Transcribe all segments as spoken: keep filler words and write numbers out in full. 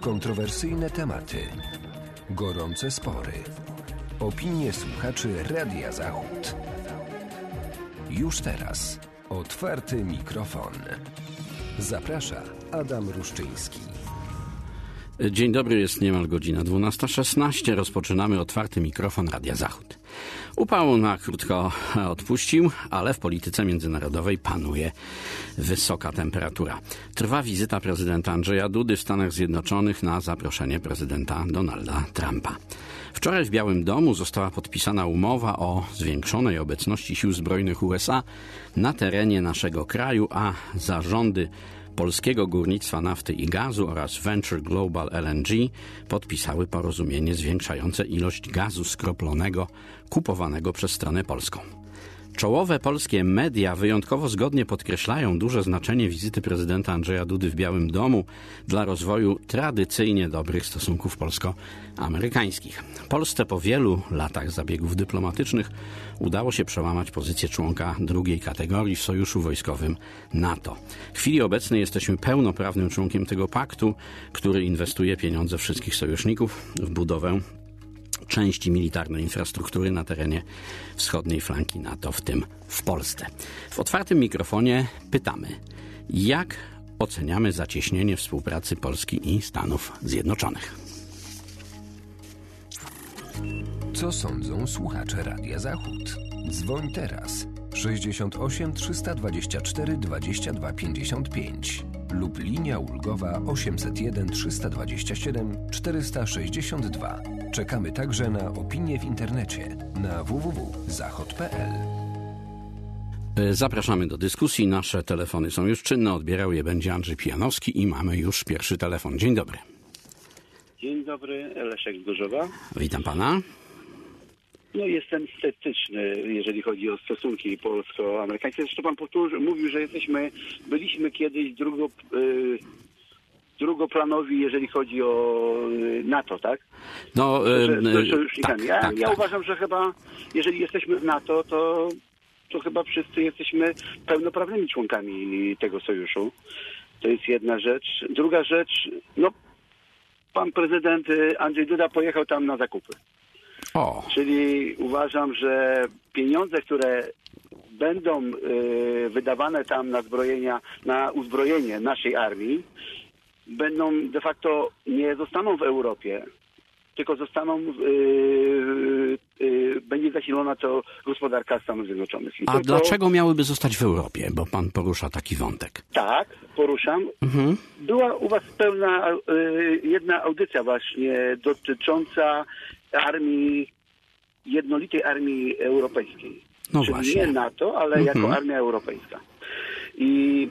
Kontrowersyjne tematy, gorące spory, opinie słuchaczy Radia Zachód. Już teraz otwarty mikrofon. Zaprasza Adam Ruszczyński. Dzień dobry, jest niemal godzina dwunasta szesnaście. Rozpoczynamy otwarty mikrofon Radia Zachód. Upał na krótko odpuścił, ale w polityce międzynarodowej panuje wysoka temperatura. Trwa wizyta prezydenta Andrzeja Dudy w Stanach Zjednoczonych na zaproszenie prezydenta Donalda Trumpa. Wczoraj w Białym Domu została podpisana umowa o zwiększonej obecności sił zbrojnych U S A na terenie naszego kraju, a zarządy Polskiego Górnictwa Nafty i Gazu oraz Venture Global L N G podpisały porozumienie zwiększające ilość gazu skroplonego kupowanego przez stronę polską. Czołowe polskie media wyjątkowo zgodnie podkreślają duże znaczenie wizyty prezydenta Andrzeja Dudy w Białym Domu dla rozwoju tradycyjnie dobrych stosunków polsko-amerykańskich. Polsce po wielu latach zabiegów dyplomatycznych udało się przełamać pozycję członka drugiej kategorii w sojuszu wojskowym NATO. W chwili obecnej jesteśmy pełnoprawnym członkiem tego paktu, który inwestuje pieniądze wszystkich sojuszników w budowę części militarnej infrastruktury na terenie wschodniej flanki NATO, w tym w Polsce. W otwartym mikrofonie pytamy, jak oceniamy zacieśnienie współpracy Polski i Stanów Zjednoczonych? Co sądzą słuchacze Radia Zachód? Dzwoń teraz sześćdziesiąt osiem trzysta dwadzieścia cztery dwadzieścia dwa pięćdziesiąt pięć lub linia ulgowa osiemset jeden trzysta dwadzieścia siedem czterysta sześćdziesiąt dwa. Czekamy także na opinie w internecie na w w w kropka zachod kropka p l. Zapraszamy do dyskusji. Nasze telefony są już czynne. Odbierał je będzie Andrzej Pijanowski i mamy już pierwszy telefon. Dzień dobry. Dzień dobry, Leszek z Gorzowa. Witam pana. No jestem sceptyczny, jeżeli chodzi o stosunki polsko-amerykańskie. Zresztą pan powtórzył, mówił, że jesteśmy, byliśmy kiedyś drugo, y, drugoplanowi, jeżeli chodzi o NATO, tak? No, że, że sojusznikami. tak, ja tak, ja tak. uważam, że chyba, jeżeli jesteśmy w NATO, to, to chyba wszyscy jesteśmy pełnoprawnymi członkami tego sojuszu. To jest jedna rzecz. Druga rzecz, no pan prezydent Andrzej Duda pojechał tam na zakupy. O. Czyli uważam, że pieniądze, które będą y, wydawane tam na zbrojenia, na uzbrojenie naszej armii, będą de facto nie zostaną w Europie, tylko zostaną, y, y, będzie zasilona to gospodarka Stanów Zjednoczonych. I A to, dlaczego miałyby zostać w Europie? Bo pan porusza taki wątek. Tak, poruszam. Mhm. Była u was pełna y, jedna audycja właśnie dotycząca armii, jednolitej armii europejskiej. No Czyli właśnie. nie NATO, ale Mhm. jako armia europejska. I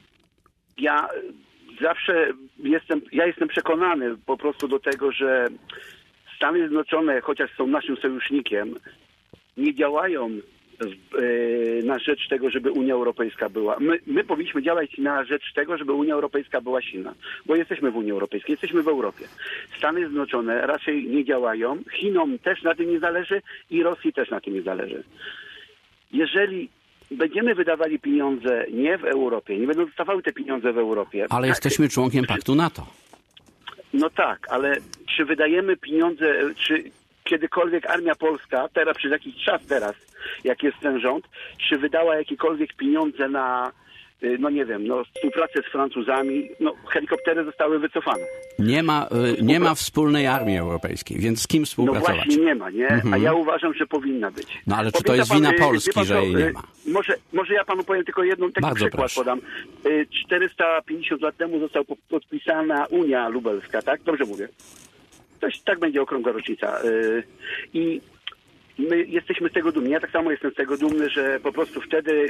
ja zawsze jestem, ja jestem przekonany po prostu do tego, że Stany Zjednoczone, chociaż są naszym sojusznikiem, nie działają w, e, na rzecz tego, żeby Unia Europejska była. My, my powinniśmy działać na rzecz tego, żeby Unia Europejska była silna. Bo jesteśmy w Unii Europejskiej, jesteśmy w Europie. Stany Zjednoczone raczej nie działają. Chinom też na tym nie zależy i Rosji też na tym nie zależy. Jeżeli będziemy wydawali pieniądze nie w Europie, nie będą dostawały te pieniądze w Europie. Ale tak, jesteśmy członkiem paktu NATO. No tak, ale czy wydajemy pieniądze, czy kiedykolwiek armia polska, teraz przez jakiś czas teraz, jak jest ten rząd, czy wydała jakiekolwiek pieniądze na, no nie wiem, no współpracę z Francuzami, no helikoptery zostały wycofane. Nie ma, y, nie ma wspólnej armii europejskiej, więc z kim No współpracować? właśnie nie ma, nie? Mhm. A ja uważam, że powinna być. No ale czy to Pamięta jest pan, wina y, Polski, wie pan że co, jej nie y, ma? Może, może ja panu powiem tylko jedną, taki Bardzo przykład proszę. podam. Y, czterysta pięćdziesiąt lat temu została po- podpisana Unia Lubelska, tak? Dobrze mówię. To się- tak będzie okrągła rocznica. Y, I my jesteśmy z tego dumni. Ja tak samo jestem z tego dumny, że po prostu wtedy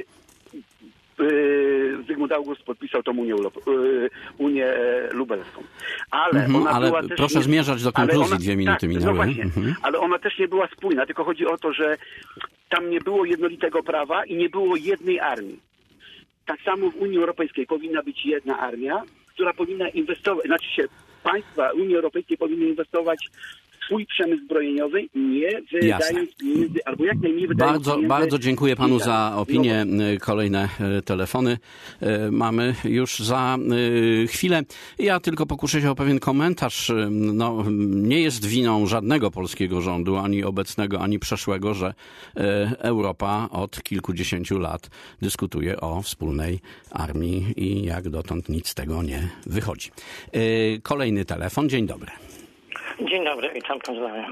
y, Zygmunt August podpisał tą Unię, Europ- y, Unię Lubelską. Ale Mhm, ona ale była też proszę nie- zmierzać do ale konkluzji, ona- dwie minuty tak, minęły. No właśnie, Mhm. ale ona też nie była spójna, tylko chodzi o to, że tam nie było jednolitego prawa i nie było jednej armii. Tak samo w Unii Europejskiej powinna być jedna armia, która powinna inwestować, znaczy się państwa Unii Europejskiej powinny inwestować w swój przemysł zbrojeniowy, nie wydając pieniędzy, albo jak najmniej wydając Bardzo, pieniędzy. bardzo dziękuję panu za opinię. No. Kolejne telefony mamy już za chwilę. Ja tylko pokuszę się o pewien komentarz. No, nie jest winą żadnego polskiego rządu, ani obecnego, ani przeszłego, że Europa od kilkudziesięciu lat dyskutuje o wspólnej armii i jak dotąd nic z tego nie wychodzi. Kolejny telefon. Dzień dobry. Dzień dobry, witam, pozdrawiam.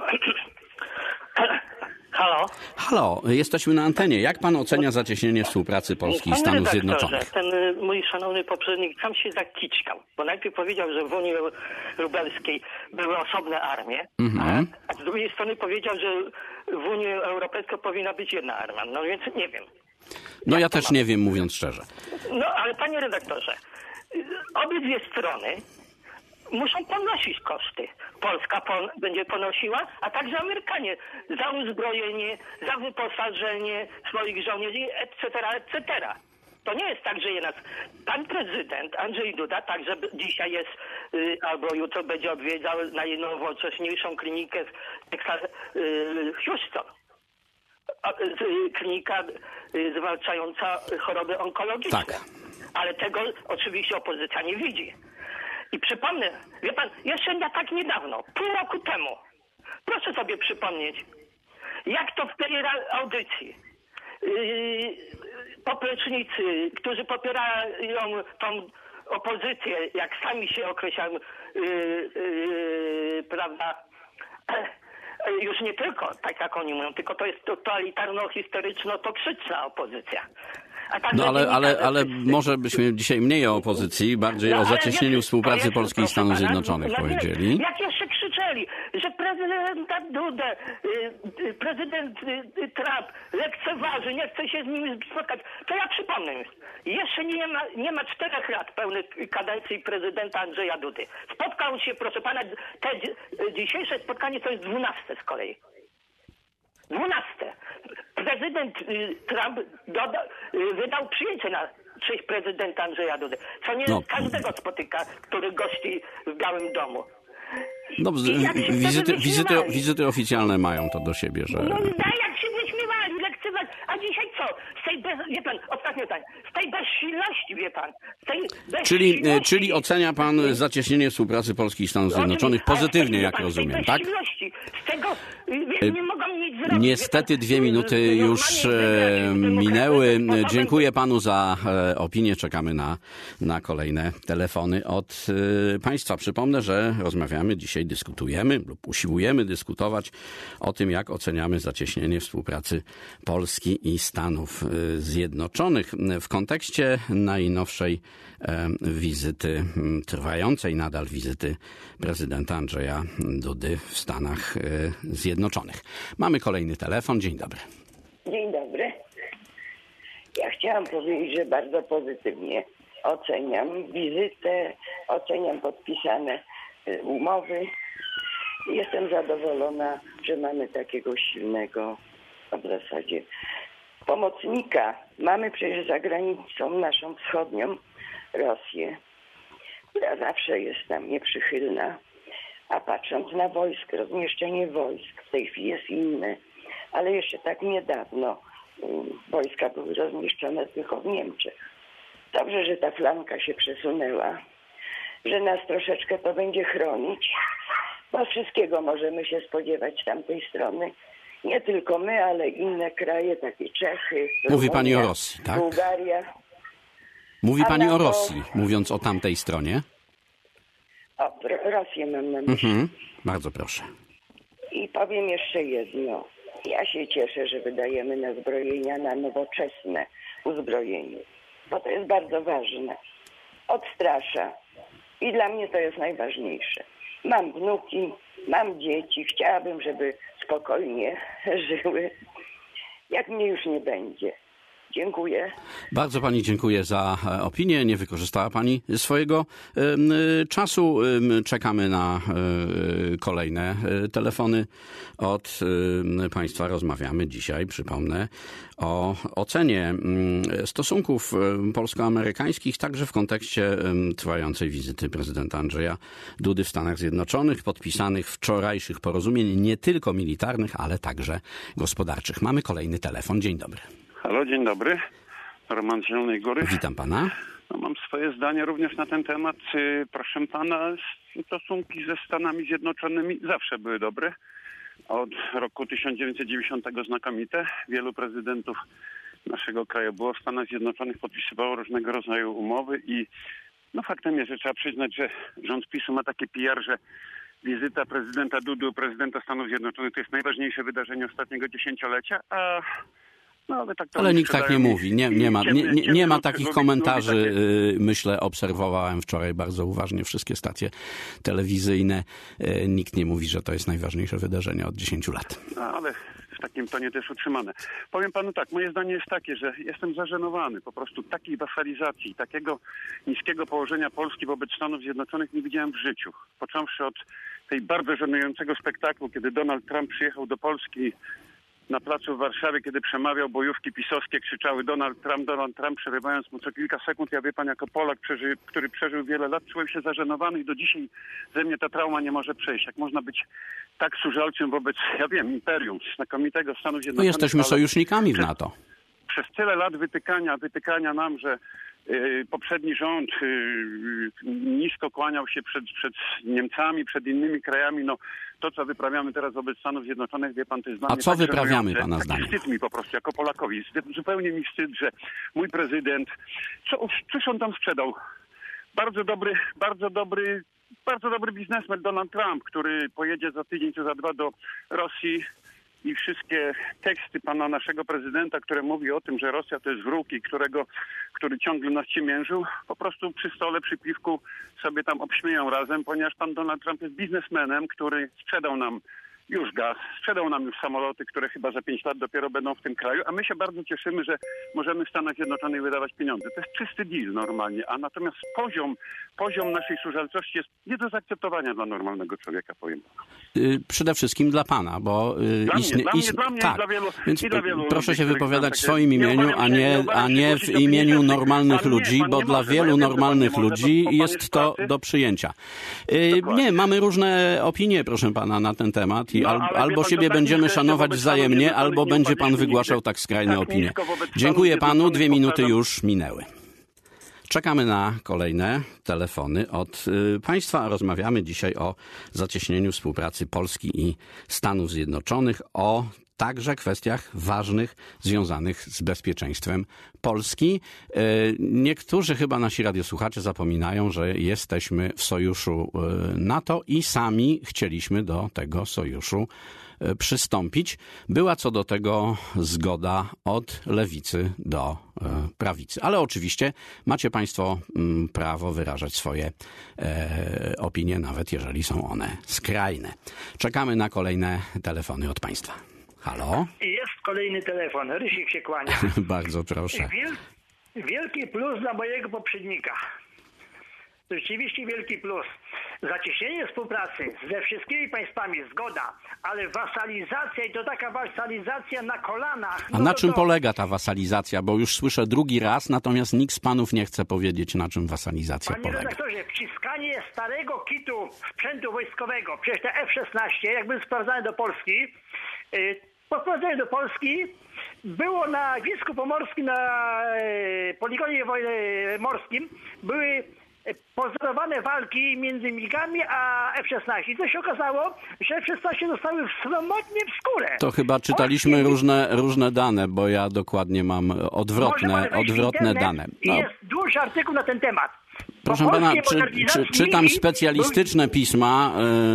Halo? Halo, jesteśmy na antenie. Jak pan ocenia zacieśnienie współpracy Polski i Stanów Zjednoczonych? Ten mój szanowny poprzednik tam się zakiczkał, bo najpierw powiedział, że w Unii Lubelskiej były osobne armie, mm-hmm. a, a z drugiej strony powiedział, że w Unii Europejskiej powinna być jedna armia. No więc nie wiem. No ja też nie wiem, mówiąc szczerze. No ale panie redaktorze, obydwie strony muszą ponosić koszty. Polska pon- będzie ponosiła, a także Amerykanie za uzbrojenie, za wyposażenie swoich żołnierzy, et cetera, et cetera. To nie jest tak, że je nas... Pan prezydent Andrzej Duda także dzisiaj jest, y, albo jutro będzie odwiedzał najnowocześniejszą klinikę w Texas, y, Houston. Y, klinika y, zwalczająca choroby onkologiczne. Tak. Ale tego oczywiście opozycja nie widzi. I przypomnę, wie pan, jeszcze nie tak niedawno, pół roku temu, proszę sobie przypomnieć, jak to w tej audycji yy, poplecznicy, którzy popierają tą opozycję, jak sami się określają, yy, yy, prawda, już nie tylko, tak jak oni mówią, tylko to jest totalitarno-historyczno-toksyczna opozycja. No ale, ale, ale może byśmy dzisiaj mniej o opozycji, bardziej no, o zacieśnieniu wiesz, współpracy Polski i Stanów Zjednoczonych no, powiedzieli. Jak jeszcze krzyczeli, że prezydent Duda, prezydent Trump lekceważy, nie chce się z nimi spotkać, to ja przypomnę, jeszcze nie ma, nie ma czterech lat pełnej kadencji prezydenta Andrzeja Dudy. Spotkał się, proszę pana, te dzisiejsze spotkanie to jest dwunaste z kolei. Dwunaste. Prezydent Trump doda, wydał przyjęcie na cześć prezydenta Andrzeja Dudy, co nie no. każdego spotyka, który gości w Białym Domu. No, wizyty, wizyty, wizyty oficjalne mają to do siebie, że... No daj, jak się wyśmiewali, lekceważ... A dzisiaj co? Z tej bez... Wie pan, ostatnie pytanie. Z tej bezsilności, wie pan. Z tej czyli, czyli ocenia pan zacieśnienie współpracy Polski i Stanów Zjednoczonych pozytywnie, jak rozumiem, tak? Z tego wie, nie mogą nic zrobić. Niestety dwie minuty już minęły. Dziękuję panu za opinię. Czekamy na, na kolejne telefony od państwa. Przypomnę, że rozmawiamy dzisiaj, dyskutujemy lub usiłujemy dyskutować o tym, jak oceniamy zacieśnienie współpracy Polski i Stanów Zjednoczonych w kontekście najnowszej wizyty, trwającej nadal wizyty prezydenta Andrzeja Dudy w Stanach Zjednoczonych. Mamy kolejny telefon. Dzień dobry. Dzień dobry. Ja chciałam powiedzieć, że bardzo pozytywnie oceniam wizytę, oceniam podpisane umowy. Jestem zadowolona, że mamy takiego silnego w zasadzie pomocnika. Mamy przecież za granicą naszą wschodnią Rosję, która zawsze jest nam nieprzychylna, a patrząc na wojsko, rozmieszczenie wojsk w tej chwili jest inne, ale jeszcze tak niedawno um, wojska były rozmieszczone tylko w Niemczech. Dobrze, że ta flanka się przesunęła, że nas troszeczkę to będzie chronić, bo wszystkiego możemy się spodziewać z tamtej strony. Nie tylko my, ale inne kraje, takie Czechy, Mówi Rumunia, pani o Rosji, tak? Bułgaria. Mówi A pani to... o Rosji, mówiąc o tamtej stronie? O, Rosję mam na myśli. Mhm. Bardzo proszę. I powiem jeszcze jedno. Ja się cieszę, że wydajemy na zbrojenia, na nowoczesne uzbrojenie, bo to jest bardzo ważne. Odstrasza. I dla mnie to jest najważniejsze. Mam wnuki, mam dzieci, chciałabym, żeby spokojnie żyły. Jak mnie już nie będzie. Dziękuję. Bardzo pani dziękuję za opinię. Nie wykorzystała pani swojego y, czasu. Y, czekamy na y, kolejne y, telefony od y, państwa. Rozmawiamy dzisiaj, przypomnę, o ocenie y, stosunków y, polsko-amerykańskich, także w kontekście y, trwającej wizyty prezydenta Andrzeja Dudy w Stanach Zjednoczonych, podpisanych wczorajszych porozumień nie tylko militarnych, ale także gospodarczych. Mamy kolejny telefon. Dzień dobry. Halo, dzień dobry. Roman z Zielonej Góry. Witam pana. No, mam swoje zdanie również na ten temat. Proszę pana, stosunki ze Stanami Zjednoczonymi zawsze były dobre. Od roku tysiąc dziewięćset dziewięćdziesiątego znakomite. Wielu prezydentów naszego kraju było w Stanach Zjednoczonych, podpisywało różnego rodzaju umowy i no faktem jest, że trzeba przyznać, że rząd PiSu ma taki P R, że wizyta prezydenta Dudy, prezydenta Stanów Zjednoczonych to jest najważniejsze wydarzenie ostatniego dziesięciolecia, a no, ale tak to ale nikt tak nie mówi. Nie, nie, ma, nie, nie, nie ma takich komentarzy. Takie... Myślę, obserwowałem wczoraj bardzo uważnie wszystkie stacje telewizyjne. Nikt nie mówi, że to jest najważniejsze wydarzenie od dziesięciu lat. No, ale w takim tonie też utrzymane. Powiem panu tak, moje zdanie jest takie, że jestem zażenowany po prostu takiej wasalizacji, takiego niskiego położenia Polski wobec Stanów Zjednoczonych nie widziałem w życiu. Począwszy od tej bardzo żenującego spektaklu, kiedy Donald Trump przyjechał do Polski na placu w Warszawie, kiedy przemawiał, bojówki pisowskie krzyczały Donald Trump, Donald Trump, przerywając mu co kilka sekund. Ja wie pan, jako Polak, przeży, który przeżył wiele lat, czułem się zażenowany i do dzisiaj ze mnie ta trauma nie może przejść. Jak można być tak służalczym wobec, ja wiem, imperium, znakomitego Stanów Zjednoczonych. No jesteśmy sojusznikami w NATO. Przez tyle lat wytykania, wytykania nam, że y, poprzedni rząd y, nisko kłaniał się przed, przed Niemcami, przed innymi krajami, no to, co wyprawiamy teraz wobec Stanów Zjednoczonych, wie pan, to jest dla A mnie co tak wyprawiamy, żenujące. pana Taki zdaniem? wstyd mi po prostu, jako Polakowi. Zupełnie mi wstyd, że mój prezydent, co, cóż on tam sprzedał? Bardzo dobry, bardzo dobry, bardzo dobry biznesmen Donald Trump, który pojedzie za tydzień czy za dwa do Rosji i wszystkie teksty pana naszego prezydenta, które mówi o tym, że Rosja to jest wróg i którego, który ciągle nas ciemiężył, po prostu przy stole, przy piwku sobie tam obśmieją razem, ponieważ pan Donald Trump jest biznesmenem, który sprzedał nam już gaz, sprzedał nam już samoloty, które chyba za pięć lat dopiero będą w tym kraju, a my się bardzo cieszymy, że możemy w Stanach Zjednoczonych wydawać pieniądze. To jest czysty deal normalnie, a natomiast poziom, poziom naszej służalczości jest nie do zaakceptowania dla normalnego człowieka, powiem. Yy, przede wszystkim dla pana, bo... Yy, dla, istnie, mnie, dla mnie, ist... dla mnie tak. i dla wielu, Więc i dla wielu proszę ludzi, się wypowiadać w takie... swoim imieniu, a nie, a nie w imieniu normalnych ludzi, bo dla wielu normalnych ludzi jest to do przyjęcia. Yy, nie, mamy różne opinie, proszę pana, na ten temat i al, albo siebie będziemy szanować wzajemnie, albo będzie pan wygłaszał tak skrajne opinie. Dziękuję panu, dwie minuty już minęły. Czekamy na kolejne telefony od y, państwa. Rozmawiamy dzisiaj o zacieśnieniu współpracy Polski i Stanów Zjednoczonych, o także kwestiach ważnych związanych z bezpieczeństwem Polski. Y, niektórzy chyba nasi radiosłuchacze zapominają, że jesteśmy w sojuszu y, NATO i sami chcieliśmy do tego sojuszu przystąpić. Była co do tego zgoda od lewicy do prawicy. Ale oczywiście macie państwo prawo wyrażać swoje e, opinie, nawet jeżeli są one skrajne. Czekamy na kolejne telefony od państwa. Halo? Jest kolejny telefon. Rysik się kłania. Bardzo proszę. Wiel, wielki plus dla mojego poprzednika. Rzeczywiście wielki plus. Zacieśnienie współpracy ze wszystkimi państwami, zgoda, ale wasalizacja i to taka wasalizacja na kolanach. A no na to czym to... polega ta wasalizacja? Bo już słyszę drugi raz, natomiast nikt z panów nie chce powiedzieć, na czym wasalizacja Panie polega. redaktorze, wciskanie starego kitu sprzętu wojskowego, przecież te F szesnaście, jakby sprowadzane do Polski, yy, po wprowadzeniu do Polski było na Wisku Pomorskim, na yy, poligonie morskim, były pozorowane walki między migami a F szesnaście. I co się okazało, że F szesnaście dostały sromotnie w skórę. To chyba czytaliśmy Polskie... różne, różne dane, bo ja dokładnie mam odwrotne, odwrotne dane. No. Jest dłuższy artykuł na ten temat. Proszę pana, czy, czy, czytam specjalistyczne pisma,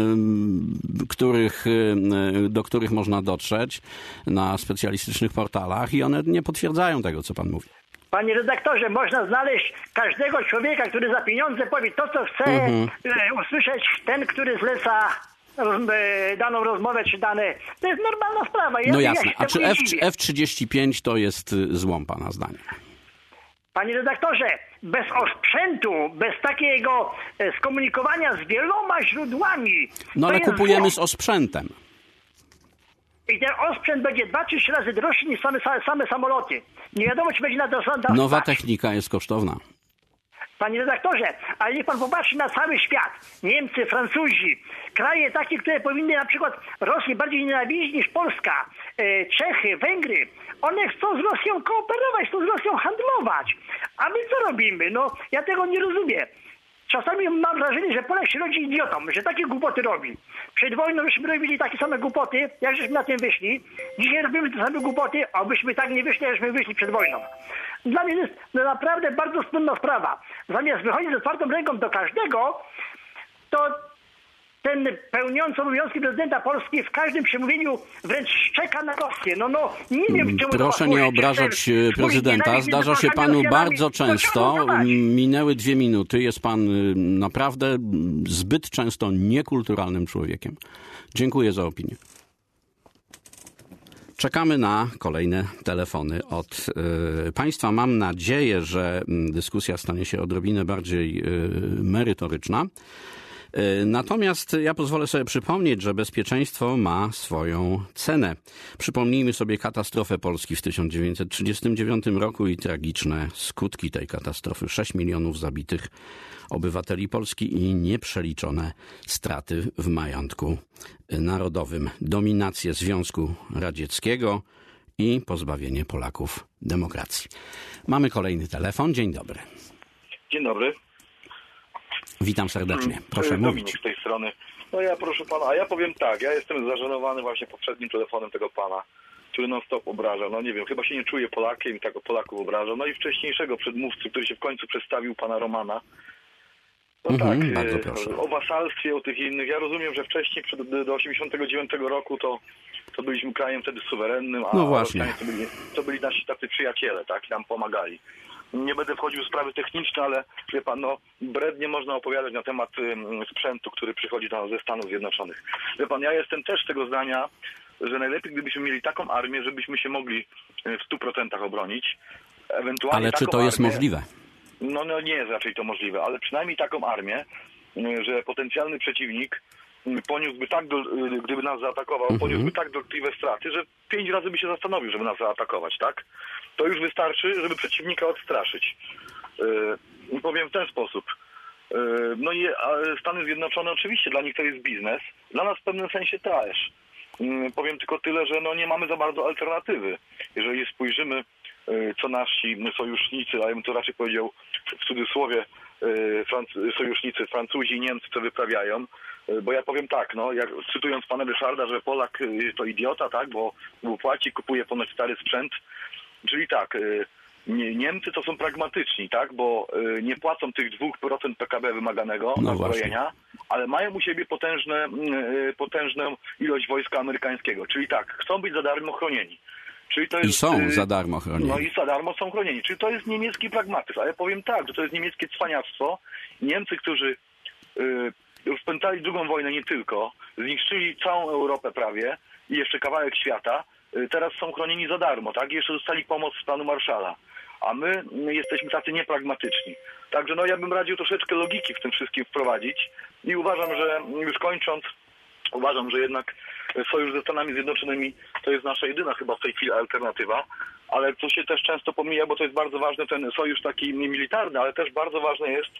y, których, y, do których można dotrzeć na specjalistycznych portalach i one nie potwierdzają tego, co pan mówi. Panie redaktorze, można znaleźć każdego człowieka, który za pieniądze powie to, co chce mhm. usłyszeć ten, który zleca roz, daną rozmowę czy dane. To jest normalna sprawa. Ja, No ja jasne. się A czy temu nie F, dziwię. F trzydzieści pięć to jest złom pana zdaniem? Panie redaktorze, bez osprzętu, bez takiego e, skomunikowania z wieloma źródłami. No to ale jest kupujemy zło. z osprzętem. I ten osprzęt będzie dwa czy trzy razy droższy niż same, same samoloty. Nie wiadomo, czy będzie na to stać. Nowa technika jest kosztowna. Panie redaktorze, ale niech pan popatrzy na cały świat. Niemcy, Francuzi, kraje takie, które powinny na przykład Rosję bardziej nienawidzić niż Polska, e, Czechy, Węgry. One chcą z Rosją kooperować, chcą z Rosją handlować. A my co robimy? No, ja tego nie rozumiem. Czasami mam wrażenie, że Polak się rodzi idiotą, że takie głupoty robi. Przed wojną żeśmy robili takie same głupoty, jak żeśmy na tym wyszli. Dzisiaj robimy te same głupoty, a byśmy tak nie wyszli, jakśmy wyszli przed wojną. Dla mnie jest to naprawdę bardzo smutna sprawa. Zamiast wychodzić z otwartą ręką do każdego, to ten pełniący obowiązki prezydenta Polski w każdym przemówieniu wręcz szczeka na Rosję. No, no, nie wiem, czemu Proszę to nie służy. obrażać Ten swój prezydenta. nienawiść Zdarza między się Polakami a panu Rosjanami. bardzo To trzeba często. udawać. Minęły dwie minuty. Jest pan y, naprawdę zbyt często niekulturalnym człowiekiem. Dziękuję za opinię. Czekamy na kolejne telefony od y, państwa. Mam nadzieję, że dyskusja stanie się odrobinę bardziej y, merytoryczna. Natomiast ja pozwolę sobie przypomnieć, że bezpieczeństwo ma swoją cenę. Przypomnijmy sobie katastrofę Polski w tysiąc dziewięćset trzydziestym dziewiątym roku i tragiczne skutki tej katastrofy. sześć milionów zabitych obywateli Polski i nieprzeliczone straty w majątku narodowym. Dominację Związku Radzieckiego i pozbawienie Polaków demokracji. Mamy kolejny telefon. Dzień dobry. Dzień dobry. Witam serdecznie. Proszę Dominik mówić. z tej strony. No ja proszę pana, a ja powiem tak, ja jestem zażenowany właśnie poprzednim telefonem tego pana, który non stop obraża. No nie wiem, chyba się nie czuje Polakiem i tak o Polaków obraża. No i wcześniejszego przedmówcy, który się w końcu przedstawił, pana Romana. No Mhm, tak, bardzo e, proszę. o wasalstwie, o tych innych. Ja rozumiem, że wcześniej, przed, do osiemdziesiątego dziewiątego roku to, to byliśmy krajem wtedy suwerennym, a No właśnie. Rosjanie to byli, to byli nasi tacy przyjaciele, tak, i nam pomagali. Nie będę wchodził w sprawy techniczne, ale wie pan, no brednie można opowiadać na temat um, sprzętu, który przychodzi do nas ze Stanów Zjednoczonych. Wie pan, ja jestem też tego zdania, że najlepiej gdybyśmy mieli taką armię, żebyśmy się mogli w stu procentach obronić. Ewentualnie Ale czy taką to jest armię, możliwe? No, no nie jest raczej to możliwe, ale przynajmniej taką armię, że potencjalny przeciwnik poniósłby tak, do, gdyby nas zaatakował, Mhm. poniósłby tak dotkliwe straty, że pięć razy by się zastanowił, żeby nas zaatakować, tak? To już wystarczy, żeby przeciwnika odstraszyć. Yy, I powiem w ten sposób. Yy, no i Stany Zjednoczone oczywiście dla nich to jest biznes, dla nas w pewnym sensie też. Yy, powiem tylko tyle, że no nie mamy za bardzo alternatywy. Jeżeli spojrzymy, yy, co nasi sojusznicy, a ja bym to raczej powiedział w cudzysłowie, yy, Franc- sojusznicy Francuzi i Niemcy to wyprawiają, bo ja powiem tak, no, jak, cytując pana Ryszarda, że Polak to idiota, tak, bo, bo płaci, kupuje ponoć stary sprzęt. Czyli tak, nie, Niemcy to są pragmatyczni, tak, bo nie płacą tych dwa procent P K B wymaganego No na właśnie. zbrojenia, ale mają u siebie potężne, potężną ilość wojska amerykańskiego. Czyli tak, chcą być za darmo chronieni. Czyli to jest, I są za darmo chronieni. No i za darmo są chronieni. Czyli to jest niemiecki pragmatyzm. Ale powiem tak, że to jest niemieckie cwaniactwo. Niemcy, którzy y, rozpętali drugą wojnę nie tylko, zniszczyli całą Europę prawie i jeszcze kawałek świata, y, teraz są chronieni za darmo, tak? I jeszcze dostali pomoc z planu Marszala. A my y, jesteśmy tacy niepragmatyczni. Także no ja bym radził troszeczkę logiki w tym wszystkim wprowadzić i uważam, że już kończąc, uważam, że jednak sojusz ze Stanami Zjednoczonymi to jest nasza jedyna chyba w tej chwili alternatywa, ale to się też często pomija, bo to jest bardzo ważny ten sojusz taki militarny, ale też bardzo ważne jest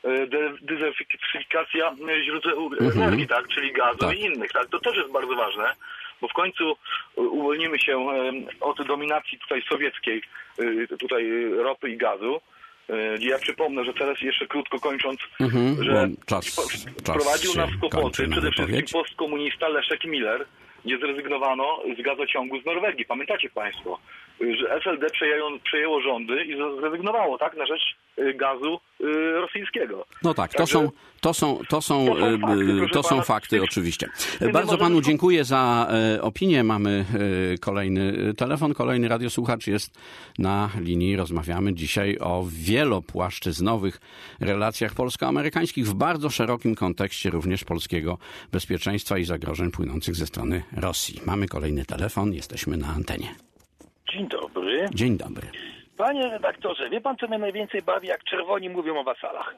dywersyfikacja źródeł Mhm. energii, tak, czyli gazu Tak. i innych, tak, to też jest bardzo ważne, bo w końcu uwolnimy się od dominacji tutaj sowieckiej, tutaj ropy i gazu. Ja przypomnę, że teraz jeszcze krótko kończąc, Mhm, że bo czas, wprowadził czas nas się w kłopoty kończy na przede wszystkim wypowiedź. postkomunista Leszek Miller, gdzie zrezygnowano z gazociągu z Norwegii. Pamiętacie państwo? że S L D przejęło, przejęło rządy i zrezygnowało, tak, na rzecz gazu rosyjskiego. No tak, to Także... są, to są, to są, To są fakty, to są pana. fakty oczywiście. My Bardzo możemy... panu dziękuję za opinię. Mamy kolejny telefon, kolejny radiosłuchacz jest na linii. Rozmawiamy dzisiaj o wielopłaszczyznowych relacjach polsko-amerykańskich w bardzo szerokim kontekście również polskiego bezpieczeństwa i zagrożeń płynących ze strony Rosji. Mamy kolejny telefon, jesteśmy na antenie. Dzień dobry. Dzień dobry. Panie redaktorze, wie pan, co mnie najwięcej bawi, jak czerwoni mówią o wasalach?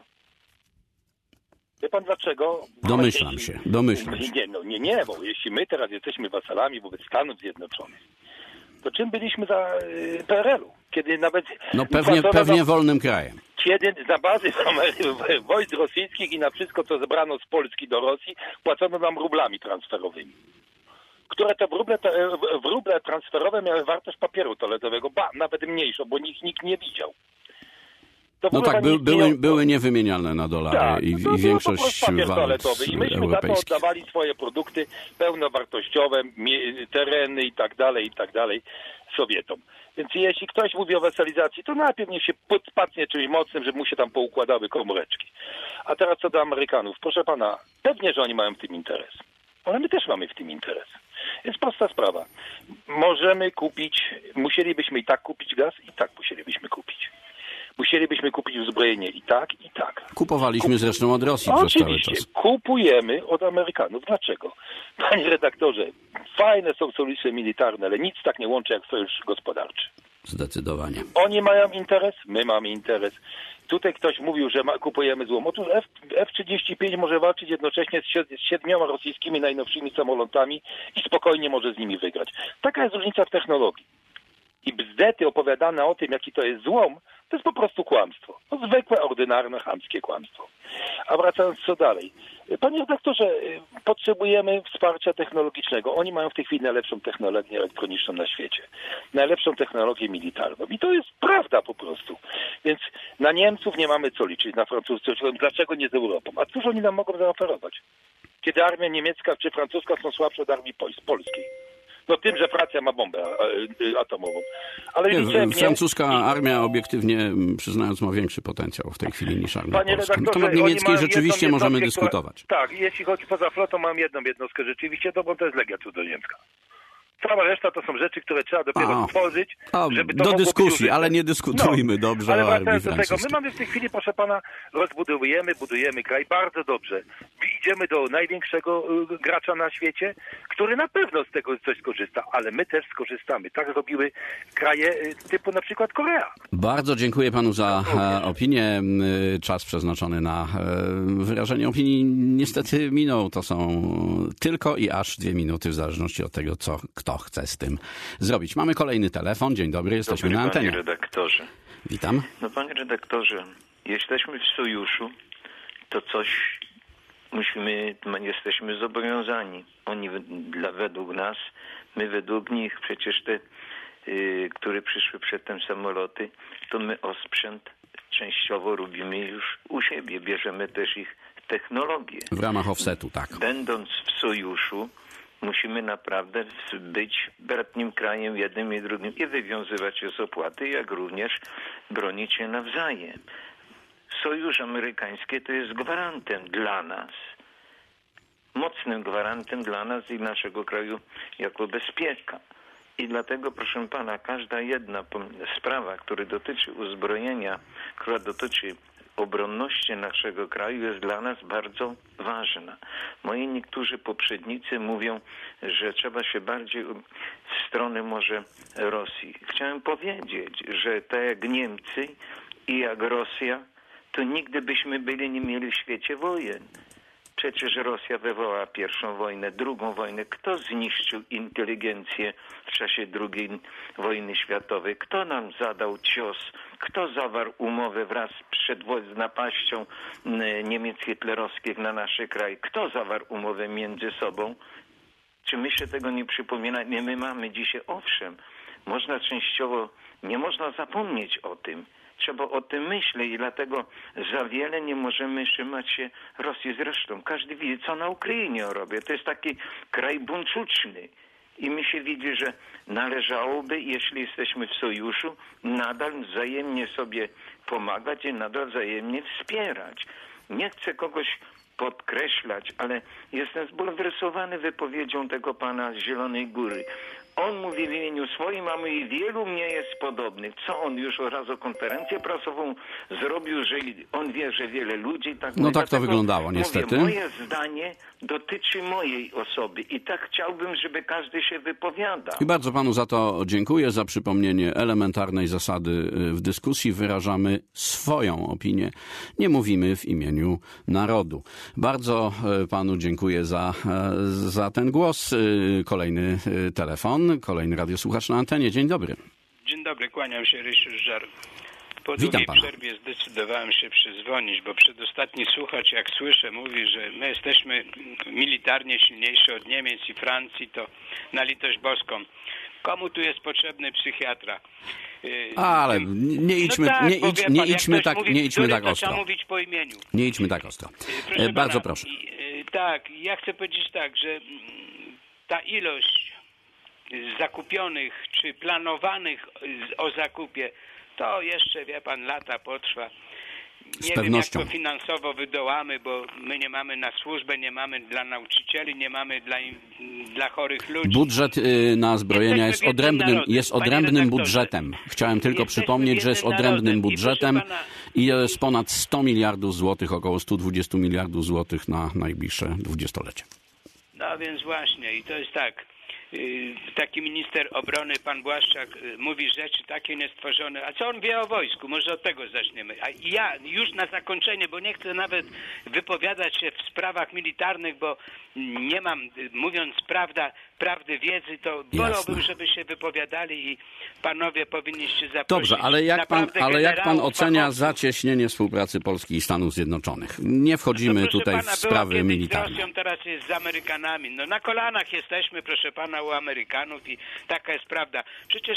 Wie pan dlaczego? Domyślam jeśli... się, domyślam się. Nie, no nie, nie, bo jeśli my teraz jesteśmy wasalami wobec Stanów Zjednoczonych, to czym byliśmy za y, P R L-u? Kiedy nawet... No pewnie, pewnie nam... wolnym krajem. Kiedy za bazy wojsk rosyjskich i na wszystko, co zebrano z Polski do Rosji, płacono nam rublami transferowymi. Które te ruble, te, w ruble transferowe miały wartość papieru toaletowego, ba, nawet mniejszą, bo nikt, nikt nie widział. No tak, by, były, były niewymienialne na dolary tak, i, no, i większość papier walut toaletowy. I myśmy za to europejskich. oddawali swoje produkty pełnowartościowe, tereny i tak dalej, i tak dalej Sowietom. Więc jeśli ktoś mówi o weselizacji, to najpierw niech się podpatnie czymś mocnym, żeby mu się tam poukładały komóreczki. A teraz co do Amerykanów. Proszę pana, pewnie, że oni mają w tym interes. Ale my też mamy w tym interes. Jest prosta sprawa. Możemy kupić, musielibyśmy i tak kupić gaz, i tak musielibyśmy kupić. Musielibyśmy kupić uzbrojenie i tak, i tak. Kupowaliśmy Kup... zresztą od Rosji przez cały Oczywiście. czas. Kupujemy od Amerykanów. Dlaczego? Panie redaktorze, fajne są sojusze militarne, ale nic tak nie łączy jak sojusz gospodarczy. Zdecydowanie. Oni mają interes, my mamy interes. Tutaj ktoś mówił, że ma, kupujemy złom. Otóż F trzydzieści pięć może walczyć jednocześnie z siedmioma rosyjskimi najnowszymi samolotami i spokojnie może z nimi wygrać. Taka jest różnica w technologii. I bzdety opowiadane o tym, jaki to jest złom, to jest po prostu kłamstwo. No, zwykłe, ordynarne, chamskie kłamstwo. A wracając co dalej. Panie redaktorze, potrzebujemy wsparcia technologicznego. Oni mają w tej chwili najlepszą technologię elektroniczną na świecie. Najlepszą technologię militarną. I to jest prawda po prostu. Więc na Niemców nie mamy co liczyć, na Francuzów. Dlaczego nie z Europą? A cóż oni nam mogą zaoferować? Kiedy armia niemiecka czy francuska są słabsze od armii polskiej. No tym, że Francja ma bombę atomową. Ale nie, liczebnie... francuska armia obiektywnie, przyznając, ma większy potencjał w tej chwili niż armia Panie polska. Na temat redaktorze, niemieckiej rzeczywiście możemy która... dyskutować. Tak, jeśli chodzi poza flotą, mam jedną jednostkę rzeczywiście, to bo to jest Legia Cudzoziemska. Cała reszta to są rzeczy, które trzeba dopiero A, stworzyć, a, żeby to do mogło dyskusji, być ale nie dyskutujmy no, dobrze ale o armii wracając do tego, francuskiej. my mamy w tej chwili, proszę pana, rozbudowujemy, budujemy kraj bardzo dobrze. Idziemy do największego gracza na świecie, który na pewno z tego coś skorzysta, ale my też skorzystamy. Tak robiły kraje typu na przykład Korea. Bardzo dziękuję panu za e, opinię. Czas przeznaczony na e, wyrażenie opinii niestety minął. To są tylko i aż dwie minuty w zależności od tego, co kto chce z tym zrobić. Mamy kolejny telefon. Dzień dobry, jesteśmy dobry, na antenie. Panie redaktorze. Witam. No panie redaktorze, jesteśmy w sojuszu, to coś musimy, jesteśmy zobowiązani. Oni dla, według nas, my według nich, przecież te, yy, które przyszły przedtem samoloty, to my osprzęt częściowo robimy już u siebie. Bierzemy też ich technologię. W ramach offsetu, tak. Będąc w sojuszu, musimy naprawdę być bratnim krajem jednym i drugim i wywiązywać się z opłaty, jak również bronić się nawzajem. Sojusz amerykański to jest gwarantem dla nas, mocnym gwarantem dla nas i naszego kraju jako bezpieka. I dlatego, proszę pana, każda jedna sprawa, która dotyczy uzbrojenia, która dotyczy obronności naszego kraju jest dla nas bardzo ważna. Moi niektórzy poprzednicy mówią, że trzeba się bardziej w stronę może Rosji. Chciałem powiedzieć, że tak jak Niemcy i jak Rosja, to nigdy byśmy byli nie mieli w świecie wojen. Przecież Rosja wywołała pierwszą wojnę, drugą wojnę. Kto zniszczył inteligencję w czasie drugiej wojny światowej? Kto nam zadał cios? Kto zawarł umowę wraz z napaścią Niemiec hitlerowskich na nasz kraj? Kto zawarł umowę między sobą? Czy my się tego nie przypominamy? My mamy dzisiaj, owszem, można częściowo, nie można zapomnieć o tym. Trzeba o tym myśleć i dlatego za wiele nie możemy trzymać się Rosji. Zresztą każdy widzi, co na Ukrainie robi. To jest taki kraj buńczuczny. I mi się widzi, że należałoby, jeśli jesteśmy w sojuszu, nadal wzajemnie sobie pomagać i nadal wzajemnie wspierać. Nie chcę kogoś podkreślać, ale jestem zbulwersowany wypowiedzią tego pana z Zielonej Góry. On mówi w imieniu swoim, a mówi, wielu mnie jest podobnych. Co on już raz o konferencję prasową zrobił, że on wie, że wiele ludzi... Tak no mówi. tak to Dlatego wyglądało niestety. Mówię, moje zdanie dotyczy mojej osoby i tak chciałbym, żeby każdy się wypowiadał. I bardzo panu za to dziękuję, za przypomnienie elementarnej zasady w dyskusji. Wyrażamy swoją opinię. Nie mówimy w imieniu narodu. Bardzo panu dziękuję za, za ten głos. Kolejny telefon, kolejny radiosłuchacz na antenie. Dzień dobry. Dzień dobry, kłaniam się, Rysiu Żar. Po Witam długiej pana. przerwie zdecydowałem się przyzwonić, bo przedostatni słuchacz, jak słyszę, mówi, że my jesteśmy militarnie silniejsi od Niemiec i Francji, to na litość boską. Komu tu jest potrzebny psychiatra? Ale nie idźmy, no tak, nie idź, pan, nie idźmy tak, mówi, nie idźmy tak to ostro. trzeba mówić po imieniu. Nie idźmy tak ostro. Proszę E, bardzo pana, proszę. Tak, ja chcę powiedzieć tak, że ta ilość zakupionych czy planowanych o zakupie, to jeszcze, wie pan, lata potrwa. Nie wiem, jak to finansowo wydołamy, bo my nie mamy na służbę, nie mamy dla nauczycieli, nie mamy dla, dla chorych ludzi. Budżet na zbrojenia jest odrębnym, jest odrębnym budżetem. Chciałem tylko przypomnieć, że jest odrębnym budżetem i jest ponad sto miliardów złotych, około sto dwadzieścia miliardów złotych na najbliższe dwudziestolecie. No więc właśnie i to jest tak. Taki minister obrony, pan Błaszczak, mówi rzeczy takie niestworzone. A co on wie o wojsku? Może od tego zaczniemy. A ja już na zakończenie, bo nie chcę nawet wypowiadać się w sprawach militarnych, bo nie mam, mówiąc prawda, prawdy wiedzy, to wolałbym, żeby się wypowiadali i panowie powinniście zaprosić. Dobrze, ale jak pan, ale jak pan ocenia fachowców. zacieśnienie współpracy Polski i Stanów Zjednoczonych? Nie wchodzimy no tutaj pana, w sprawy militarne. Z Rosją, teraz jest z Amerykanami. No na kolanach jesteśmy, proszę pana, u Amerykanów i taka jest prawda. Przecież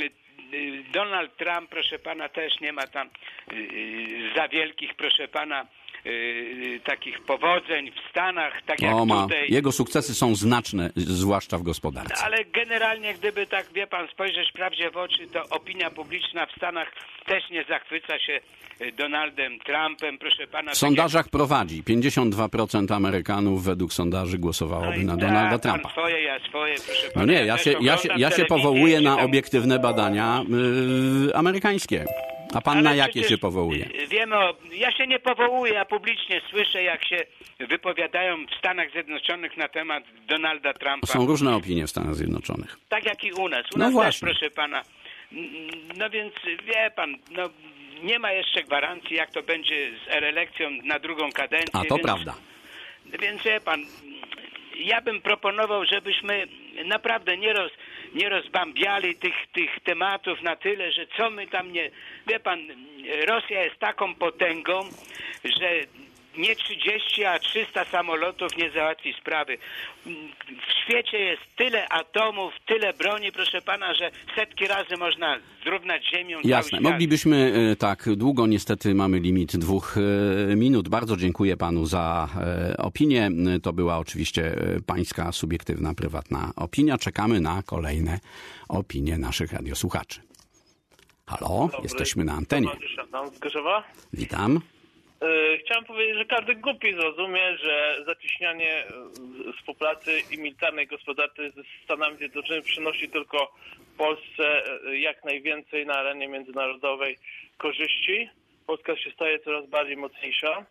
Donald Trump, proszę pana, też nie ma tam za wielkich, proszę pana, Yy, takich powodzeń w Stanach, tak jak o, ma. tutaj. Jego sukcesy są znaczne, zwłaszcza w gospodarce. Ale generalnie, gdyby tak, wie pan, spojrzeć prawdzie w oczy, to opinia publiczna w Stanach też nie zachwyca się Donaldem Trumpem, proszę pana. W sondażach tak jak... prowadzi. pięćdziesiąt dwa procent Amerykanów według sondaży głosowałoby no na tak, Donalda Trumpa. Pan swoje, ja swoje, proszę no pana. nie, ja się, ja się, ja się powołuję na obiektywne badania yy, amerykańskie. A pan Ale na jakie się powołuje? Wiemy, ja się nie powołuję, ja publicznie słyszę, jak się wypowiadają w Stanach Zjednoczonych na temat Donalda Trumpa. Są różne opinie w Stanach Zjednoczonych. Tak jak i u nas. U no nas właśnie. też, proszę pana. No więc wie pan, no nie ma jeszcze gwarancji, jak to będzie z reelekcją na drugą kadencję. A to więc, prawda. Więc wie pan, ja bym proponował, żebyśmy naprawdę nie, roz, nie rozbambiali tych, tych tematów na tyle, że co my tam nie... Wie pan, Rosja jest taką potęgą, że nie trzydzieści, a trzysta samolotów nie załatwi sprawy. W świecie jest tyle atomów, tyle broni, proszę pana, że setki razy można zrównać ziemią. Jasne. Moglibyśmy tak długo, niestety mamy limit dwóch minut. Bardzo dziękuję panu za opinię. To była oczywiście pańska subiektywna, prywatna opinia. Czekamy na kolejne opinie naszych radiosłuchaczy. Halo, Dobry. Jesteśmy na antenie. Z Gorzowa. Witam. Chciałem powiedzieć, że każdy głupi zrozumie, że zacieśnianie współpracy i militarnej gospodarki ze Stanami Zjednoczonymi przynosi tylko Polsce jak najwięcej na arenie międzynarodowej korzyści. Polska się staje coraz bardziej mocniejsza.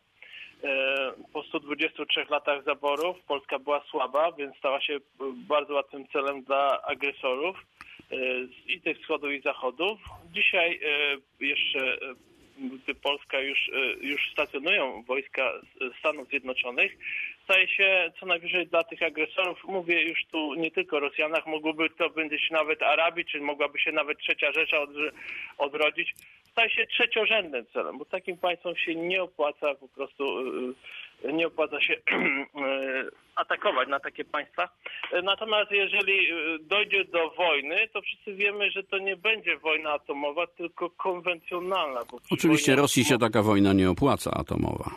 Po stu dwudziestu trzech latach zaborów Polska była słaba, więc stała się bardzo łatwym celem dla agresorów i tych wschodów i zachodów. Dzisiaj jeszcze gdy Polska już, już stacjonują wojska Stanów Zjednoczonych, staje się co najwyżej dla tych agresorów, mówię już tu nie tylko o Rosjanach, mogłoby to być nawet Arabii, czy mogłaby się nawet trzecia Rzesza odrodzić, staje się trzeciorzędnym celem, bo takim państwom się nie opłaca po prostu, nie opłaca się atakować na takie państwa. Natomiast jeżeli dojdzie do wojny, to wszyscy wiemy, że to nie będzie wojna atomowa, tylko konwencjonalna. Bo Oczywiście wojnie... Rosji się taka wojna nie opłaca atomowa.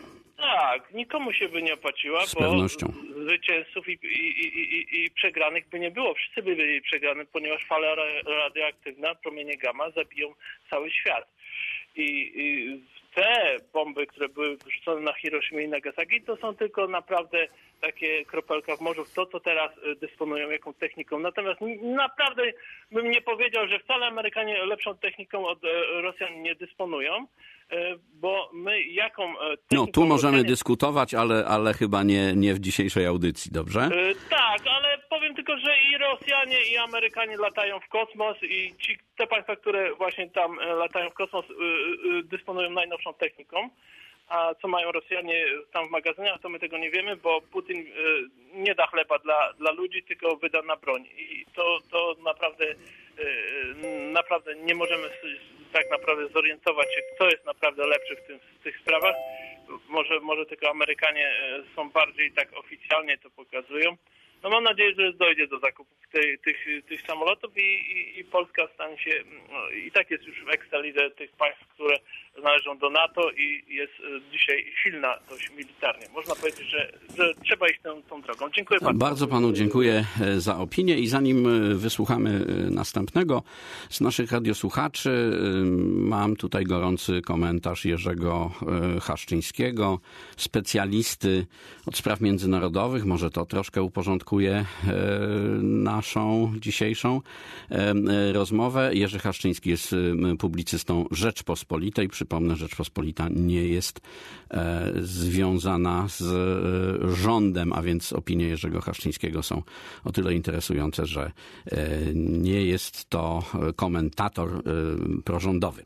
Tak, nikomu się by nie opłaciła, Z bo pewnością. zwycięzców i, i, i, i przegranych by nie było. Wszyscy by byli przegrani, ponieważ fala radioaktywna, promienie gamma zabiją cały świat. I, i te bomby, które były wrzucone na Hiroshima i Nagasaki, to są tylko naprawdę takie kropelka w morzu w to, co teraz dysponują, jaką techniką. Natomiast naprawdę bym nie powiedział, że wcale Amerykanie lepszą techniką od Rosjan nie dysponują, bo my jaką techniką... No, tu możemy Rosjanie... dyskutować, ale, ale chyba nie, nie w dzisiejszej audycji, dobrze? Tak, ale powiem tylko, że i Rosjanie, i Amerykanie latają w kosmos i ci, te państwa, które właśnie tam latają w kosmos, dysponują najnowszą techniką. A co mają Rosjanie tam w magazynach, to my tego nie wiemy, bo Putin nie da chleba dla, dla ludzi, tylko wyda na broń. I to, to naprawdę, naprawdę nie możemy tak naprawdę zorientować się, kto jest naprawdę lepszy w, tym, w tych sprawach. Może, może tylko Amerykanie są bardziej tak oficjalnie to pokazują. No mam nadzieję, że dojdzie do zakupów tej, tych, tych samolotów i, i, i Polska stanie się, no, i tak jest już w ekstralidze tych państw, które należą do NATO i jest dzisiaj silna dość militarnie. Można powiedzieć, że, że trzeba iść tą, tą drogą. Dziękuję bardzo. Bardzo panu dziękuję za opinię i zanim wysłuchamy następnego z naszych radiosłuchaczy, mam tutaj gorący komentarz Jerzego Haszczyńskiego, specjalisty od spraw międzynarodowych. Może to troszkę uporządkuje naszą dzisiejszą rozmowę. Jerzy Haszczyński jest publicystą Rzeczpospolitej. Przypomnę, Rzeczpospolita nie jest związana z rządem, a więc opinie Jerzego Haszczyńskiego są o tyle interesujące, że nie jest to komentator prorządowy.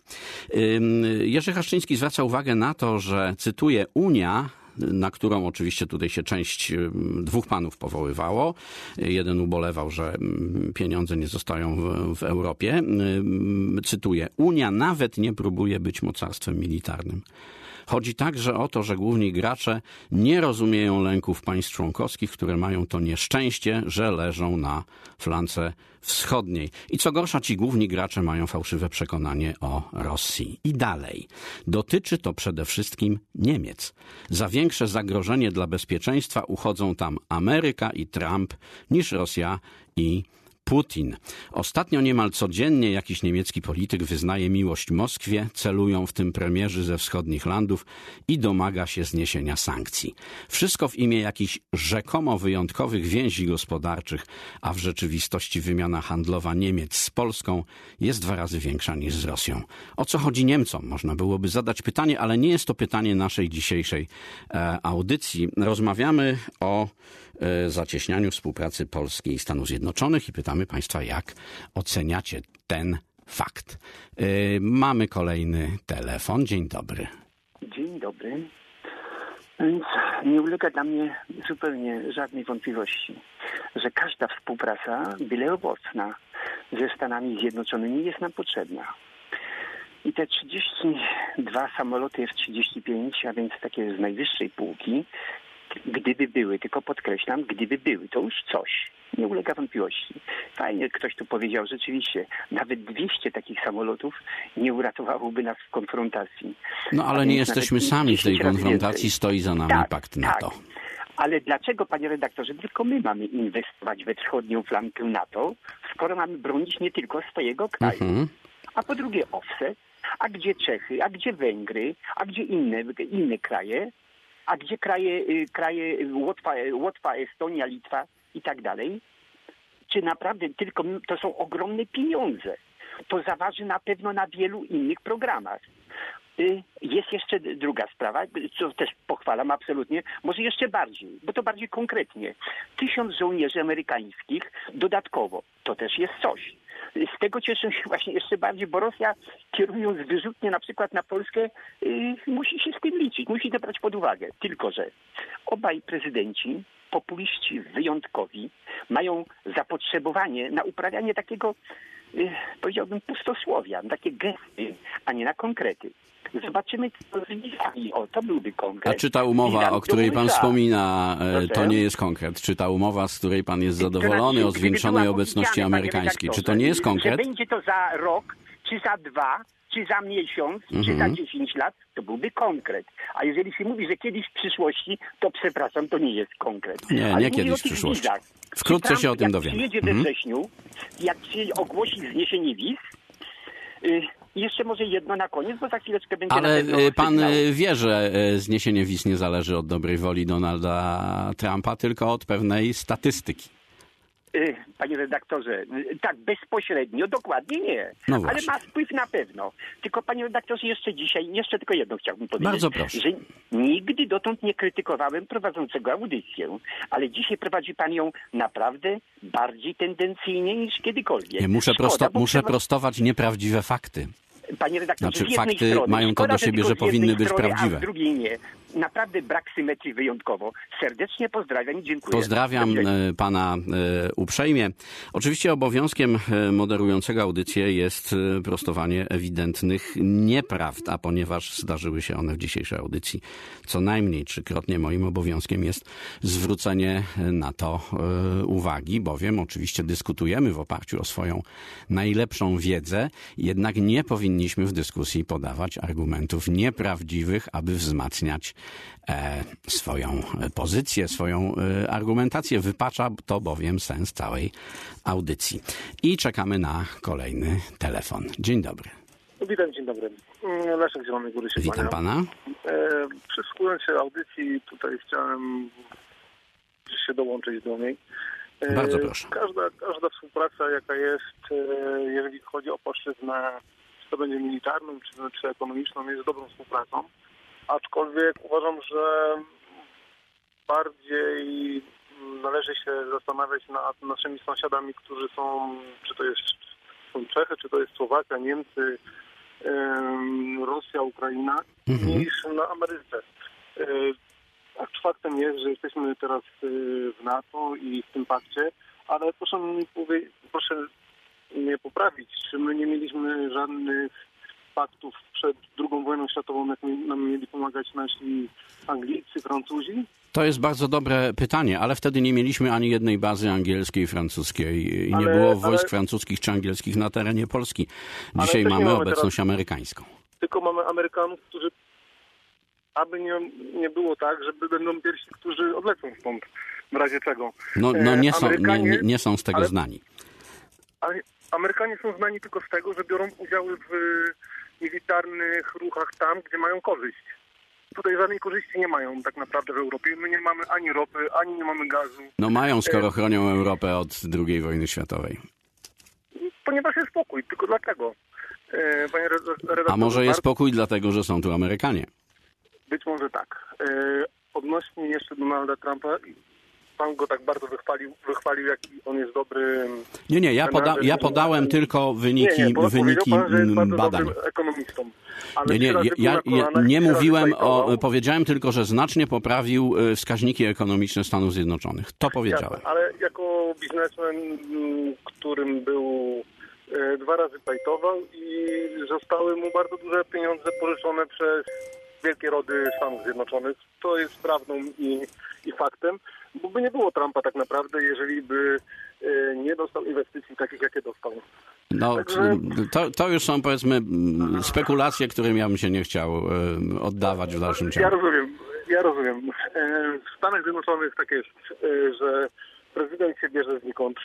Jerzy Haszczyński zwraca uwagę na to, że, cytuję, Unia, na którą oczywiście tutaj się część dwóch panów powoływało. Jeden ubolewał, że pieniądze nie zostają w, w Europie. Cytuję, Unia nawet nie próbuje być mocarstwem militarnym. Chodzi także o to, że główni gracze nie rozumieją lęków państw członkowskich, które mają to nieszczęście, że leżą na flance wschodniej. I co gorsza, ci główni gracze mają fałszywe przekonanie o Rosji. I dalej. Dotyczy to przede wszystkim Niemiec. Za większe zagrożenie dla bezpieczeństwa uchodzą tam Ameryka i Trump niż Rosja i Putin. Ostatnio niemal codziennie jakiś niemiecki polityk wyznaje miłość Moskwie, celują w tym premierzy ze wschodnich landów i domaga się zniesienia sankcji. Wszystko w imię jakichś rzekomo wyjątkowych więzi gospodarczych, a w rzeczywistości wymiana handlowa Niemiec z Polską jest dwa razy większa niż z Rosją. O co chodzi Niemcom? Można byłoby zadać pytanie, ale nie jest to pytanie naszej dzisiejszej e, audycji. Rozmawiamy o e, zacieśnianiu współpracy Polski i Stanów Zjednoczonych i pytamy Państwa, jak oceniacie ten fakt. Yy, mamy kolejny telefon. Dzień dobry. Dzień dobry. Więc nie ulega dla mnie zupełnie żadnej wątpliwości, że każda współpraca, byle owocna, ze Stanami Zjednoczonymi jest nam potrzebna. I te trzydzieści dwa samoloty F trzydzieści pięć, a więc takie z najwyższej półki, gdyby były, tylko podkreślam, gdyby były, to już coś. Nie ulega wątpliwości. Fajnie ktoś tu powiedział, rzeczywiście, nawet dwieście takich samolotów nie uratowałoby nas w konfrontacji. No ale nie jesteśmy sami w tej konfrontacji, stoi za nami tak, pakt tak. NATO. Ale dlaczego, panie redaktorze, tylko my mamy inwestować we wschodnią flankę NATO, skoro mamy bronić nie tylko swojego kraju? Mhm. A po drugie offset, a gdzie Czechy, a gdzie Węgry, a gdzie inne, inne kraje? A gdzie kraje, kraje Łotwa, Łotwa, Estonia, Litwa i tak dalej? Czy naprawdę tylko to są ogromne pieniądze? To zaważy na pewno na wielu innych programach. Jest jeszcze druga sprawa, co też pochwalam absolutnie, może jeszcze bardziej, bo to bardziej konkretnie. Tysiąc żołnierzy amerykańskich dodatkowo, to też jest coś. Z tego cieszę się właśnie jeszcze bardziej, bo Rosja, kierując wyrzutnie na przykład na Polskę, yy, musi się z tym liczyć, musi to brać pod uwagę. Tylko że obaj prezydenci, populiści wyjątkowi, mają zapotrzebowanie na uprawianie takiego, yy, powiedziałbym, pustosłowia, na takie gesty, a nie na konkrety. Zobaczymy, co z wizami. O, to byłby konkret. A czy ta umowa, o której pan wspomina, to nie jest konkret? Czy ta umowa, z której pan jest zadowolony, o zwiększonej obecności amerykańskiej, czy to nie jest konkret? Że będzie to za rok, czy za dwa, czy za miesiąc, Mhm. czy za dziesięć lat, to byłby konkret. A jeżeli się mówi, że kiedyś w przyszłości, to przepraszam, to nie jest konkret. Nie, Ale nie mówię kiedyś o w tych przyszłości. wizach. Wkrótce Trump, się o tym jak dowiemy. przyjedzie we Mhm. wrześniu, jak się ogłosi zniesienie wiz, y, i jeszcze może jedno na koniec, bo za chwileczkę będzie Ale na pewno y, pan sygnał. y, wie, że y, zniesienie wiz nie zależy od dobrej woli Donalda Trumpa, tylko od pewnej statystyki. Y, Panie redaktorze, y, tak bezpośrednio, dokładnie nie. No Ale właśnie. ma wpływ na pewno. Tylko panie redaktorze, jeszcze dzisiaj, jeszcze tylko jedno chciałbym powiedzieć. Bardzo proszę. Że nigdy dotąd nie krytykowałem prowadzącego audycję, ale dzisiaj prowadzi pan ją naprawdę bardziej tendencyjnie niż kiedykolwiek. Nie, muszę, Szkoda, prosto, bo muszę trzeba- prostować nieprawdziwe fakty. Panie redaktorze, Znaczy, z jednej fakty strony, mają to szkoda, do siebie, tylko że z jednej powinny być strony, prawdziwe. A z drugiej nie. Naprawdę brak symetrii wyjątkowo. Serdecznie pozdrawiam i dziękuję. Pozdrawiam Do widzenia. e, pana e, uprzejmie. Oczywiście obowiązkiem e, moderującego audycję jest e, prostowanie ewidentnych nieprawd, a ponieważ zdarzyły się one w dzisiejszej audycji co najmniej trzykrotnie, moim obowiązkiem jest zwrócenie na to e, uwagi, bowiem oczywiście dyskutujemy w oparciu o swoją najlepszą wiedzę, jednak nie powinniśmy w dyskusji podawać argumentów nieprawdziwych, aby wzmacniać e, swoją pozycję, swoją e, argumentację. Wypacza to bowiem sens całej audycji. I czekamy na kolejny telefon. Dzień dobry. Witam, dzień dobry. Leszek Zielony Góry się Witam kłania. pana. E, przysłuchując się audycji, tutaj chciałem się dołączyć do niej. E, Bardzo proszę. Każda, każda współpraca, jaka jest, e, jeżeli chodzi o płaszczyznę, czy to będzie militarną, czy, czy ekonomiczną, jest dobrą współpracą. Aczkolwiek uważam, że bardziej należy się zastanawiać nad naszymi sąsiadami, którzy są, czy to jest są Czechy, czy to jest Słowacja, Niemcy, em, Rosja, Ukraina, Mhm. niż na Ameryce. E, tak, faktem jest, że jesteśmy teraz e, w NATO i w tym pakcie, ale proszę mi powiedzieć, proszę mnie poprawić, czy my nie mieliśmy żadnych paktów przed drugą wojną światową, jak nam mieli pomagać nasi Anglicy, Francuzi? To jest bardzo dobre pytanie, ale wtedy nie mieliśmy ani jednej bazy angielskiej, francuskiej i nie Ale- było wojsk ale- francuskich czy angielskich na terenie Polski. Ale Dzisiaj też nie mamy mamy obecność teraz- amerykańską. Tylko mamy Amerykanów, którzy, aby nie, nie było tak, że będą pierwsi, którzy odlecą stąd, w razie czego. No, no nie, E, są, nie, Amerykanie- nie, nie są z tego ale- znani. Ale Amerykanie są znani tylko z tego, że biorą udziały w militarnych ruchach tam, gdzie mają korzyść. Tutaj żadnej korzyści nie mają tak naprawdę w Europie. My nie mamy ani ropy, ani nie mamy gazu. No mają, skoro chronią Europę od drugiej wojny światowej. Ponieważ jest spokój, tylko dlatego. E, Panie redaktorze, A może jest bardzo- spokój dlatego, że są tu Amerykanie? Być może tak. E, odnośnie jeszcze Donalda Trumpa, pan go tak bardzo wychwalił, wychwalił jaki on jest dobry. Nie, nie, ja, poda, ja podałem tylko wyniki, nie, nie, po- wyniki powiedział pan, że jest bardzo badań. dobrym ekonomistą. Ale Nie, nie, trzy razy ja, był na ja kolanach, nie trzy razy mówiłem o, fajtował. powiedziałem tylko, że znacznie poprawił e, wskaźniki ekonomiczne Stanów Zjednoczonych. To powiedziałem. Jasne, ale jako biznesmen, m, którym był e, dwa razy fajtował i zostały mu bardzo duże pieniądze pożyczone przez wielkie rody Stanów Zjednoczonych. To jest prawdą i, i faktem, bo by nie było Trumpa tak naprawdę, jeżeli by e, nie dostał inwestycji takich, jakie dostał. No, Także- to, to już są, powiedzmy, mm, spekulacje, którym ja bym się nie chciał e, oddawać w dalszym Ja ciągu. rozumiem, ja rozumiem. E, W Stanach Zjednoczonych tak jest, e, że prezydent się bierze znikąd.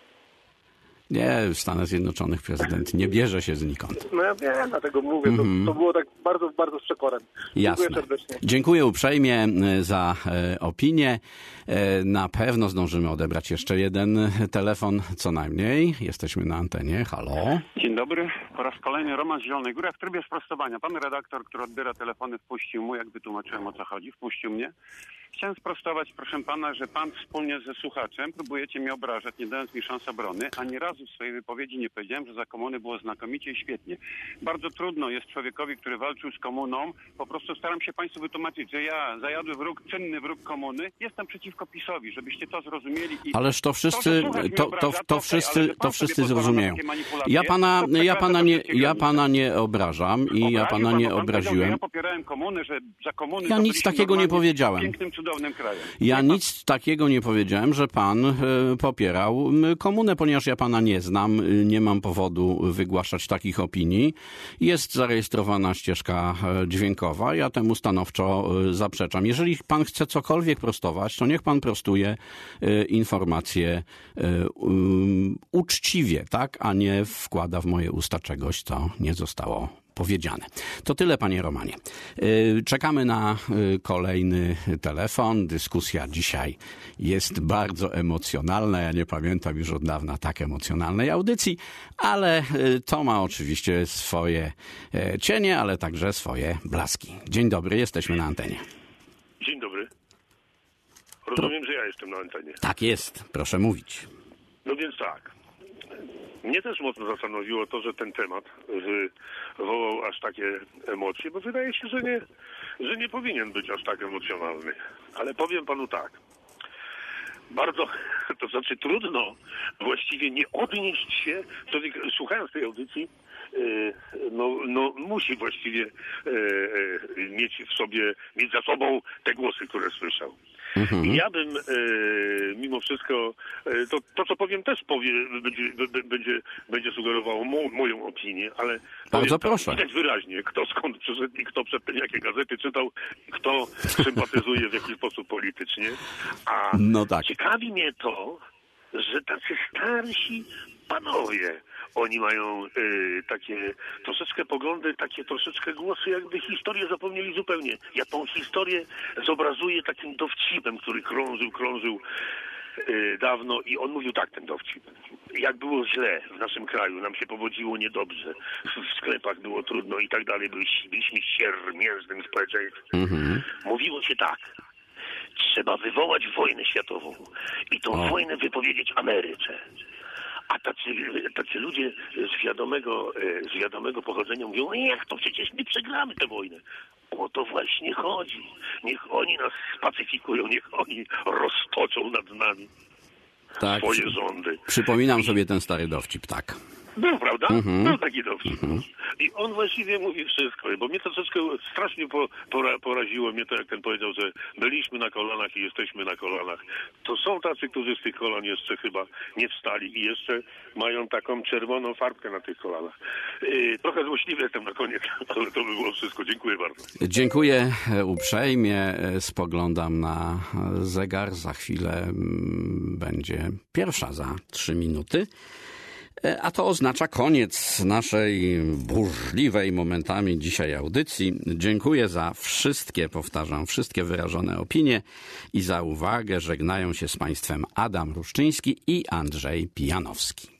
Nie, w Stanach Zjednoczonych prezydent nie bierze się znikąd. No ja wiem, dlatego mówię, Mhm. to, to było tak bardzo, bardzo z przekorem. Jasne. Dziękuję serdecznie. Dziękuję uprzejmie e, za e, opinię. E, Na pewno zdążymy odebrać jeszcze jeden telefon co najmniej. Jesteśmy na antenie. Halo. Dzień dobry. Po raz kolejny Roman z Zielonej Góry. W trybie sprostowania. Pan redaktor, który odbiera telefony, wpuścił mu, jak wytłumaczyłem, o co chodzi, wpuścił mnie. Chciałem sprostować, proszę pana, że pan wspólnie ze słuchaczem próbujecie mnie obrażać, nie dając mi szans obrony. Ani razu w swojej wypowiedzi nie powiedziałem, że za komuny było znakomicie i świetnie. Bardzo trudno jest człowiekowi, który walczył z komuną. Po prostu staram się państwu wytłumaczyć, że ja, zajadły wróg, czynny wróg komuny, jestem przeciwko PiS-owi, żebyście to zrozumieli. I Ależ to wszyscy, że słuchacz mnie to, to, obraża, to okej, wszyscy, ale że to pan wszyscy sobie pozwala na zrozumieją. takie manipulacje, Ja pana, to ja przekracza pana nie, wszystkie ja granice. pana nie obrażam i ja Obraził pana pan, nie bo pan powiedział, że obraziłem. Ja popierałem komuny, że za komuny Ja to nic byliśmy takiego nie normalnie powiedziałem. pięknym, cudownym krajem. Ja nic takiego nie powiedziałem, że pan e, popierał m, komunę, ponieważ ja pana nie nie znam, nie mam powodu wygłaszać takich opinii. Jest zarejestrowana ścieżka dźwiękowa, ja temu stanowczo zaprzeczam. Jeżeli pan chce cokolwiek prostować, to niech pan prostuje informacje uczciwie, tak, a nie wkłada w moje usta czegoś, co nie zostało powiedziane. To tyle, panie Romanie. Czekamy na kolejny telefon. Dyskusja dzisiaj jest bardzo emocjonalna. Ja nie pamiętam już od dawna tak emocjonalnej audycji, ale to ma oczywiście swoje cienie, ale także swoje blaski. Dzień dobry, jesteśmy na antenie. Dzień dobry. Rozumiem, że ja jestem na antenie. Tak jest, proszę mówić. No więc tak. Mnie też mocno zastanowiło to, że ten temat wywołał aż takie emocje, bo wydaje się, że nie, że nie powinien być aż tak emocjonalny. Ale powiem panu tak. Bardzo, to znaczy trudno właściwie nie odnieść się, człowiek słuchając tej audycji, no, no musi właściwie mieć w sobie, mieć za sobą te głosy, które słyszał. Mhm. Ja bym e, mimo wszystko, e, to, to co powiem też powie, będzie, b, będzie, będzie sugerowało mo, moją opinię, ale bardzo proszę. Widać wyraźnie, kto skąd przyszedł i kto przedtem jakie gazety czytał, kto sympatyzuje w jakiś sposób politycznie. A no tak. Ciekawi mnie to, że tacy starsi panowie, oni mają y, takie troszeczkę poglądy, takie troszeczkę głosy, jakby historię zapomnieli zupełnie. Ja tą historię zobrazuję takim dowcipem, który krążył, krążył y, dawno i on mówił tak, ten dowcip. Jak było źle w naszym kraju, nam się powodziło niedobrze, w sklepach było trudno i tak dalej, byliśmy siermiężnym społeczeństwem. Mhm. Mówiło się tak. Trzeba wywołać wojnę światową i tą o. wojnę wypowiedzieć Ameryce. A tacy, tacy ludzie z wiadomego, z wiadomego pochodzenia mówią, no jak to, przecież my przegramy tę wojnę. O to właśnie chodzi. Niech oni nas spacyfikują, niech oni roztoczą nad nami tak, swoje rządy. Przypominam sobie ten stary dowcip, tak. Był, prawda? Mhm. Był taki dowcip. Mhm. I on właściwie mówi wszystko, bo mnie to troszeczkę strasznie po, pora, poraziło mnie to, jak ten powiedział, że byliśmy na kolanach i jesteśmy na kolanach. To są tacy, którzy z tych kolan jeszcze chyba nie wstali i jeszcze mają taką czerwoną farbkę na tych kolanach. Yy, trochę złośliwy jestem na koniec, ale to by było wszystko. Dziękuję bardzo. Dziękuję uprzejmie. Spoglądam na zegar. Za chwilę będzie pierwsza za trzy minuty. A to oznacza koniec naszej burzliwej momentami dzisiaj audycji. Dziękuję za wszystkie, powtarzam, wszystkie wyrażone opinie i za uwagę. Żegnają się z Państwem Adam Ruszczyński i Andrzej Pijanowski.